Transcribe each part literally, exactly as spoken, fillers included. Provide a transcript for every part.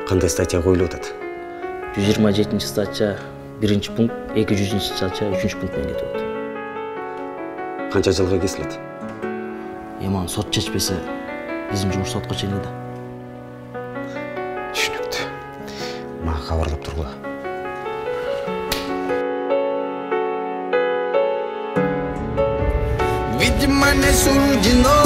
Кандай статья коюлуп атат? жүз жыйырма жетинчи статья биринчи пункт, эки жүзүнчү статья үчүнчү пункт менен кетип атат. Канча жылга кесилет? Эми аны сот чечпесе, биздин жумуш сотко чейин эле. Түшүнүктүү. Мага кабарлап тургула. Видимо, не суждено,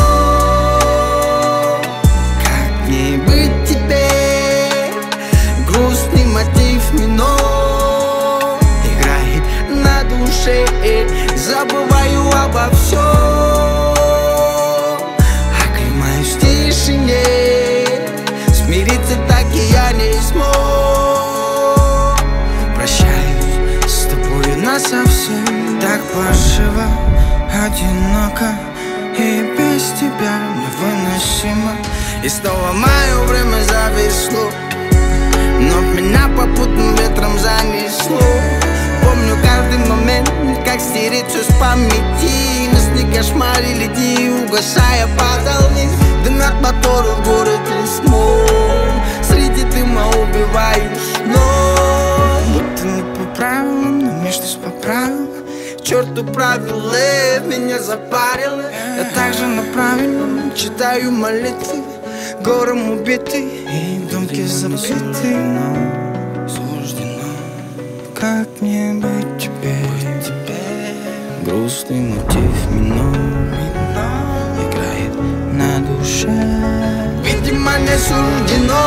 как не быть теперь. Грустный мотив минор играет на душе. Забываю обо всем, оклемаюсь в тишине. Смириться так и я не смог. Прощаюсь с тобой насовсем. Так паршиво, одиноко и без тебя невыносимо. И снова мое время зависло, но меня попутным ветром занесло. Помню каждый момент, как стереть все с памяти. Нас не кошмарили дни, угасая падал вниз. Дымят моторы в городе смог. Среди дыма убиваешь ночь. Будто не по правилам, но между по правилам. Черту правила меня запарило. Я также на правильном читаю молитвы. Гором убиты и думки забиты. Суждено, как мне быть теперь? Грустный мотив минор играет на душе. Видимо, не суждено,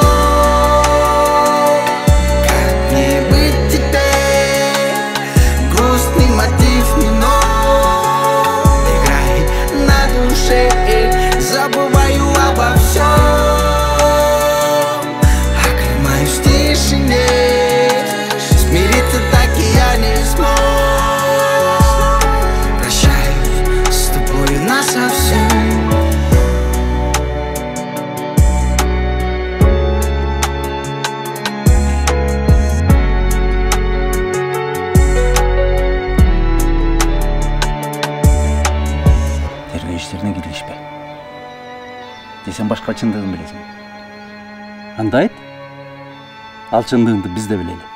как мне быть теперь? Грустный мотив минор играет на душе. Забываю обо всем, оклемаюсь в тишине. Смириться так и я не смог. Прощаюсь с тобой насовсем. Тергөөчтөрүнө киришпе. Десем башка чындыгын билесиң. Анда айт. Ал чындыгыңды биз да билели.